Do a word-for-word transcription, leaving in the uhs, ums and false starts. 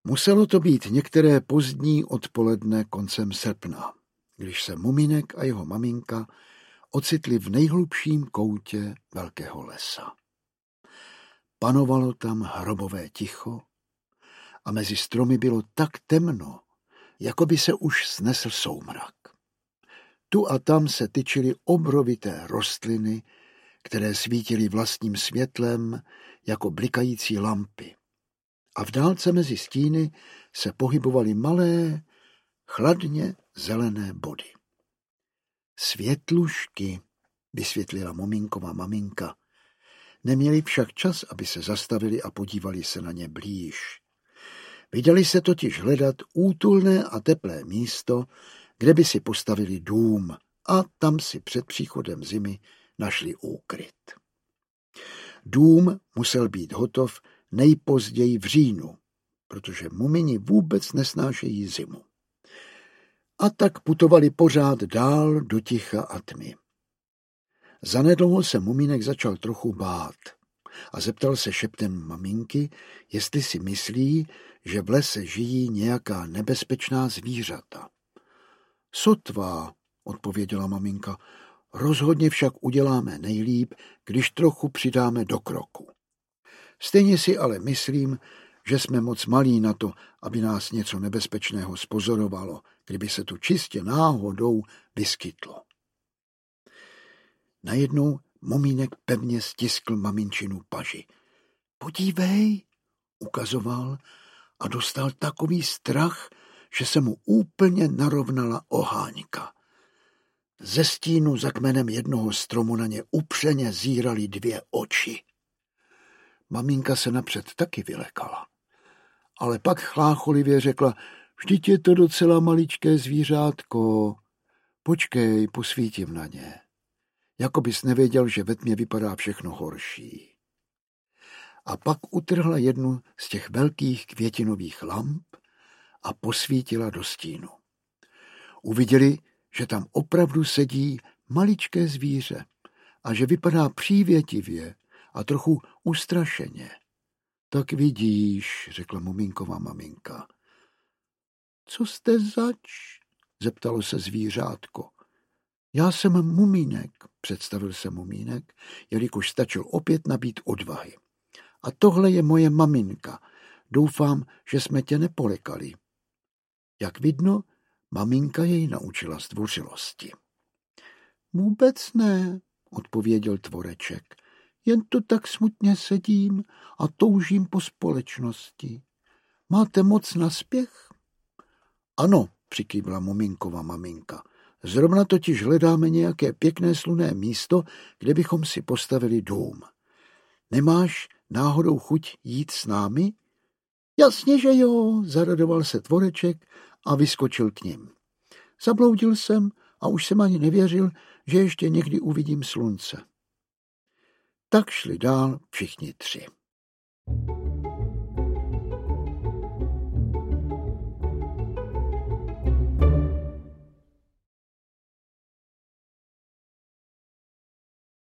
Muselo to být některé pozdní odpoledne koncem srpna, když se Mumínek a jeho maminka ocitli v nejhlubším koutě velkého lesa. Panovalo tam hrobové ticho a mezi stromy bylo tak temno, jako by se už snesl soumrak. Tu a tam se tyčily obrovité rostliny, které svítily vlastním světlem jako blikající lampy. A v dálce mezi stíny se pohybovaly malé, chladně zelené body. Světlušky, vysvětlila Mumínkova maminka. Neměli však čas, aby se zastavili a podívali se na ně blíž. Vydali se totiž hledat útulné a teplé místo, kde by si postavili dům, a tam si před příchodem zimy našli úkryt. Dům musel být hotov nejpozději v říjnu, protože mumini vůbec nesnášejí zimu. A tak putovali pořád dál do ticha a tmy. Zanedlouho se Mumínek začal trochu bát a zeptal se šeptem maminky, jestli si myslí, že v lese žijí nějaká nebezpečná zvířata. Sotva, odpověděla maminka, rozhodně však uděláme nejlíp, když trochu přidáme do kroku. Stejně si ale myslím, že jsme moc malí na to, aby nás něco nebezpečného spozorovalo, kdyby se tu čistě náhodou vyskytlo. Najednou Mumínek pevně stiskl maminčinu paži. Podívej, ukazoval a dostal takový strach, že se mu úplně narovnala oháňka. Ze stínu za kmenem jednoho stromu na ně upřeně zíraly dvě oči. Maminka se napřed taky vylekala, ale pak chlácholivě řekla, vždyť je to docela maličké zvířátko. Počkej, posvítím na ně. Jako bys nevěděl, že ve tmě vypadá všechno horší. A pak utrhla jednu z těch velkých květinových lamp a posvítila do stínu. Uviděli, že tam opravdu sedí maličké zvíře a že vypadá přívětivě a trochu ustrašeně. Tak vidíš, řekla Mumínkova maminka. Co jste zač? Zeptalo se zvířátko. Já jsem Mumínek, představil se Mumínek, jelikož stačil opět nabít odvahy. A tohle je moje maminka. Doufám, že jsme tě nepolekali. Jak vidno, maminka jej naučila zdvořilosti. Vůbec ne, odpověděl tvoreček. Jen tu tak smutně sedím a toužím po společnosti. Máte moc na spěch? Ano, přikývla Mumínkova maminka. Zrovna totiž hledáme nějaké pěkné slunné místo, kde bychom si postavili dům. Nemáš náhodou chuť jít s námi? Jasně, že jo, zaradoval se tvoreček a vyskočil k nim. Zabloudil jsem a už jsem ani nevěřil, že ještě někdy uvidím slunce. Tak šli dál všichni tři.